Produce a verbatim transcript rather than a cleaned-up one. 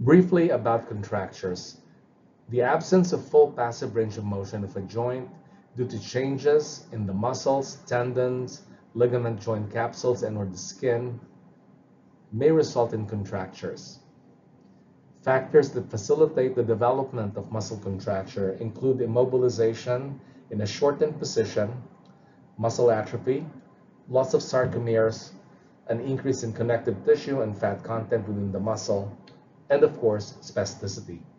Briefly about contractures. The absence of full passive range of motion of a joint due to changes in the muscles, tendons, ligament joint capsules, and or the skin may result in contractures. Factors that facilitate the development of muscle contracture include immobilization in a shortened position, muscle atrophy, loss of sarcomeres, an increase in connective tissue and fat content within the muscle, and of course, spasticity.